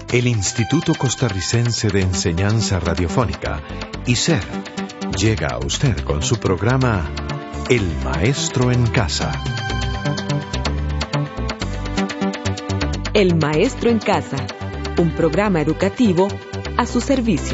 El Instituto Costarricense de Enseñanza Radiofónica, ICER, llega a usted con su programa El Maestro en Casa. El Maestro en Casa, un programa educativo a su servicio.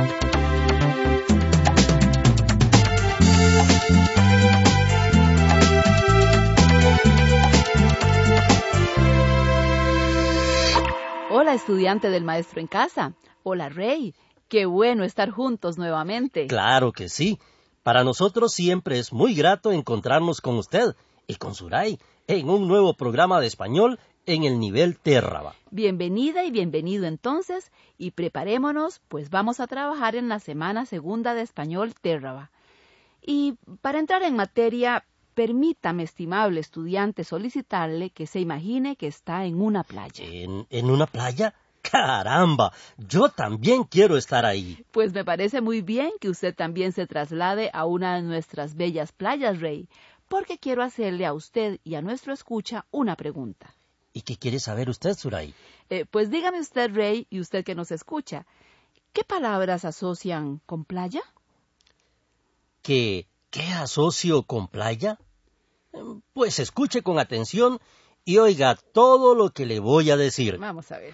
Hola, estudiante del Maestro en Casa. Hola, Rey. Qué bueno estar juntos nuevamente. Claro que sí. Para nosotros siempre es muy grato encontrarnos con usted y con Suray en un nuevo programa de español en el nivel Térraba. Bienvenida y bienvenido entonces, y preparémonos, pues vamos a trabajar en la semana segunda de español Térraba. Y para entrar en materia, permítame, estimable estudiante, solicitarle que se imagine que está en una playa. ¿En una playa? ¡Caramba! Yo también quiero estar ahí. Pues me parece muy bien que usted también se traslade a una de nuestras bellas playas, Rey, porque quiero hacerle a usted y a nuestro escucha una pregunta. ¿Y qué quiere saber usted, Suray? Pues dígame usted, Rey, y usted que nos escucha, ¿qué palabras asocian con playa? ¿Qué asocio con playa? Pues escuche con atención y oiga todo lo que le voy a decir. Vamos a ver.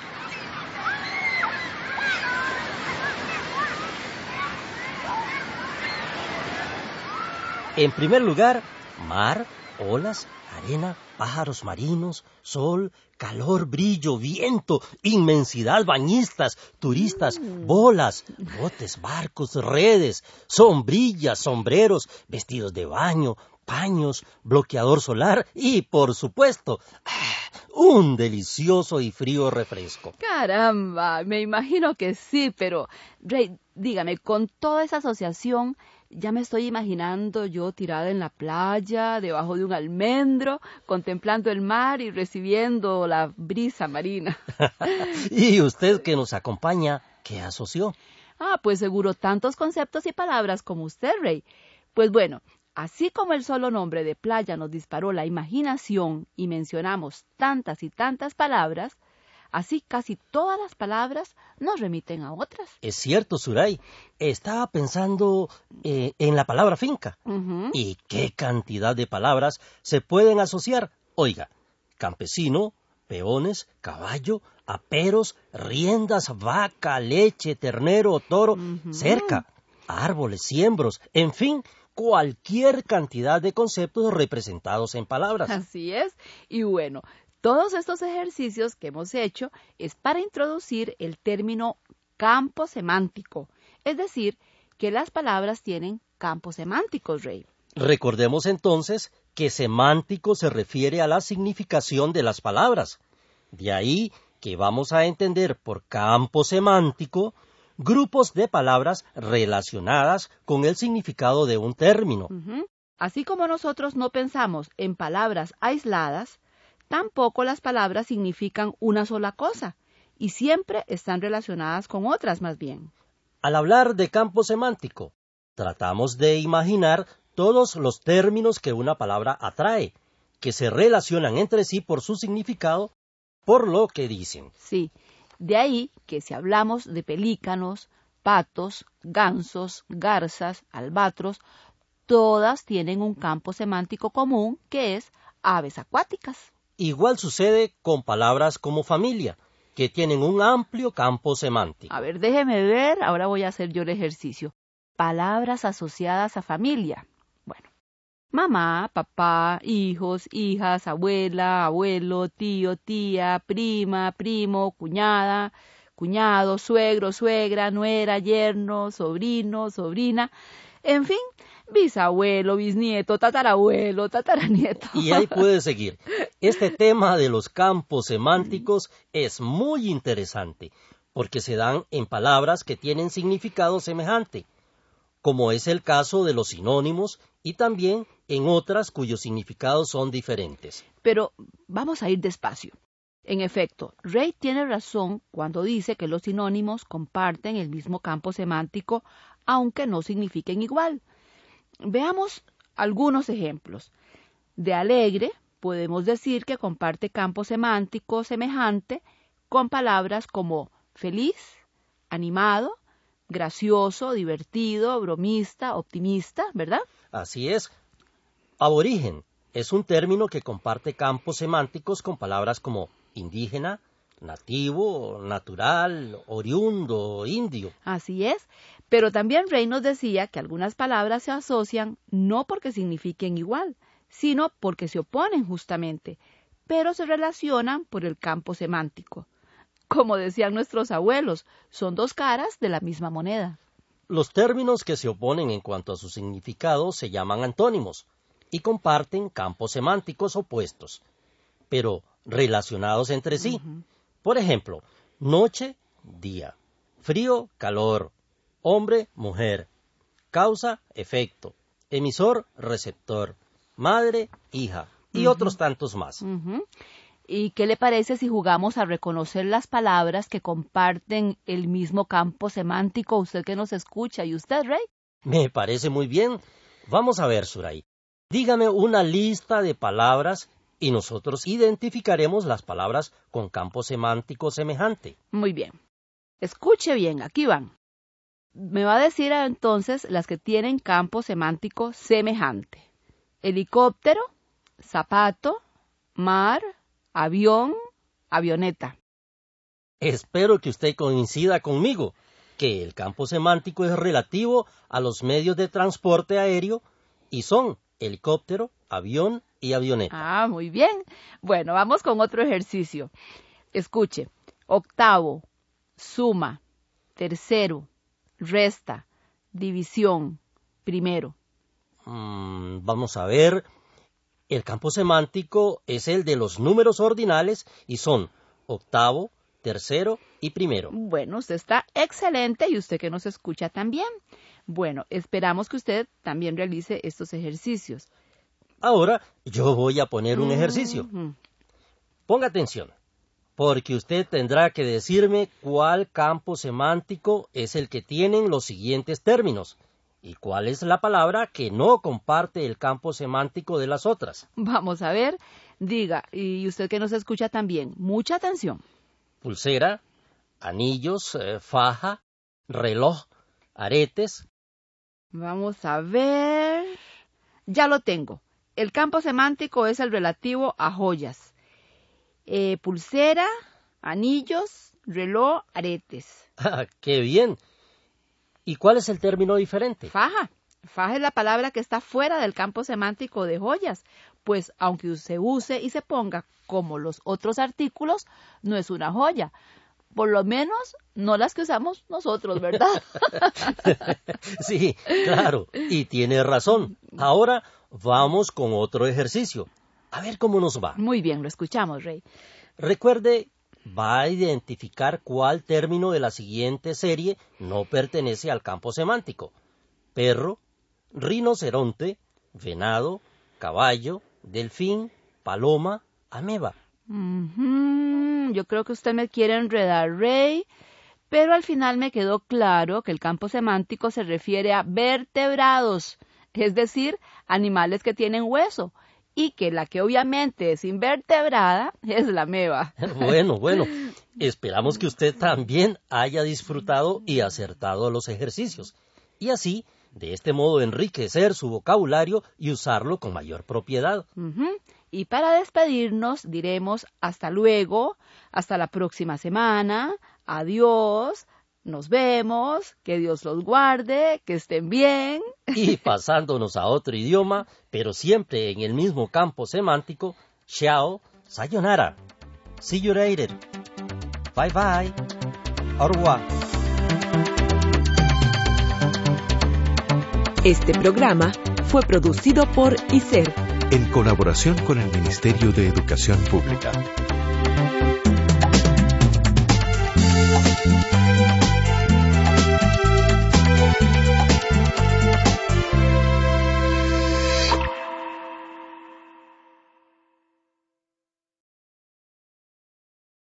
En primer lugar, mar, olas, arena, pájaros marinos, sol, calor, brillo, viento, inmensidad, bañistas, turistas, bolas, botes, barcos, redes, sombrillas, sombreros, vestidos de baño, paños, bloqueador solar y, por supuesto, un delicioso y frío refresco. ¡Caramba! Me imagino que sí, pero, Rey, dígame, con toda esa asociación, ya me estoy imaginando yo tirada en la playa, debajo de un almendro, contemplando el mar y recibiendo la brisa marina. ¿Y usted que nos acompaña, qué asoció? Pues seguro tantos conceptos y palabras como usted, Rey. Pues bueno, así como el solo nombre de playa nos disparó la imaginación y mencionamos tantas y tantas palabras, así casi todas las palabras nos remiten a otras. Es cierto, Suray. Estaba pensando en la palabra finca. ¿Y qué cantidad de palabras se pueden asociar? Oiga, campesino, peones, caballo, aperos, riendas, vaca, leche, ternero, toro, cerca, árboles, siembros, en fin, cualquier cantidad de conceptos representados en palabras. Así es. Y bueno, todos estos ejercicios que hemos hecho es para introducir el término campo semántico, es decir, que las palabras tienen campos semánticos, Rey. Recordemos entonces que semántico se refiere a la significación de las palabras. De ahí que vamos a entender por campo semántico grupos de palabras relacionadas con el significado de un término. Así como nosotros no pensamos en palabras aisladas, tampoco las palabras significan una sola cosa, y siempre están relacionadas con otras más bien. Al hablar de campo semántico, tratamos de imaginar todos los términos que una palabra atrae, que se relacionan entre sí por su significado, por lo que dicen. Sí, de ahí que si hablamos de pelícanos, patos, gansos, garzas, albatros, todas tienen un campo semántico común que es aves acuáticas. Igual sucede con palabras como familia, que tienen un amplio campo semántico. A ver, déjeme ver, ahora voy a hacer yo el ejercicio. Palabras asociadas a familia. Bueno, mamá, papá, hijos, hijas, abuela, abuelo, tío, tía, prima, primo, cuñada, cuñado, suegro, suegra, nuera, yerno, sobrino, sobrina, en fin, bisabuelo, bisnieto, tatarabuelo, tataranieto. Y ahí puede seguir. Este tema de los campos semánticos es muy interesante, porque se dan en palabras que tienen significado semejante, como es el caso de los sinónimos y también en otras cuyos significados son diferentes. Pero vamos a ir despacio. En efecto, Rey tiene razón cuando dice que los sinónimos comparten el mismo campo semántico, aunque no signifiquen igual. Veamos algunos ejemplos. De alegre, podemos decir que comparte campo semántico semejante con palabras como feliz, animado, gracioso, divertido, bromista, optimista, ¿verdad? Así es. Aborigen es un término que comparte campos semánticos con palabras como indígena, nativo, natural, oriundo, indio. Así es, pero también Rey nos decía que algunas palabras se asocian no porque signifiquen igual, sino porque se oponen justamente, pero se relacionan por el campo semántico. Como decían nuestros abuelos, son dos caras de la misma moneda. Los términos que se oponen en cuanto a su significado se llaman antónimos y comparten campos semánticos opuestos, pero relacionados entre sí. Por ejemplo, noche, día, frío, calor, hombre, mujer, causa, efecto, emisor, receptor, madre, hija y otros tantos más. ¿Y qué le parece si jugamos a reconocer las palabras que comparten el mismo campo semántico? Usted que nos escucha, ¿y usted, Rey? Me parece muy bien. Vamos a ver, Suray. Dígame una lista de palabras y nosotros identificaremos las palabras con campo semántico semejante. Muy bien. Escuche bien, aquí van. Me va a decir entonces las que tienen campo semántico semejante. Helicóptero, zapato, mar, avión, avioneta. Espero que usted coincida conmigo, que el campo semántico es relativo a los medios de transporte aéreo y son helicóptero, avión y avioneta. Muy bien. Bueno, vamos con otro ejercicio. Escuche. Octavo, suma, tercero, resta, división, primero. Vamos a ver. El campo semántico es el de los números ordinales y son octavo, tercero y primero. Bueno, usted está excelente y usted que nos escucha también. Bueno, esperamos que usted también realice estos ejercicios. Ahora yo voy a poner un ejercicio. Ponga atención, porque usted tendrá que decirme cuál campo semántico es el que tienen los siguientes términos. ¿Y cuál es la palabra que no comparte el campo semántico de las otras? Vamos a ver, diga, y usted que nos escucha también, mucha atención. Pulsera, anillos, faja, reloj, aretes. Vamos a ver, ya lo tengo. El campo semántico es el relativo a joyas. Pulsera, anillos, reloj, aretes. ¡Qué bien! ¿Y cuál es el término diferente? Faja. Faja es la palabra que está fuera del campo semántico de joyas, pues aunque se use y se ponga como los otros artículos, no es una joya. Por lo menos no las que usamos nosotros, ¿verdad? Sí, claro, y tiene razón. Ahora vamos con otro ejercicio. A ver cómo nos va. Muy bien, lo escuchamos, Rey. Recuerde, va a identificar cuál término de la siguiente serie no pertenece al campo semántico. Perro, rinoceronte, venado, caballo, delfín, paloma, ameba. Yo creo que usted me quiere enredar, Rey, pero al final me quedó claro que el campo semántico se refiere a vertebrados, es decir, animales que tienen hueso, y que la que obviamente es invertebrada es la ameba. Bueno, esperamos que usted también haya disfrutado y acertado los ejercicios, y así, de este modo, enriquecer su vocabulario y usarlo con mayor propiedad. Y para despedirnos diremos hasta luego, hasta la próxima semana, adiós, nos vemos, que Dios los guarde, que estén bien. Y pasándonos a otro idioma, pero siempre en el mismo campo semántico, chao, sayonara, see you later, bye bye, au revoir. Este programa fue producido por ICER, en colaboración con el Ministerio de Educación Pública.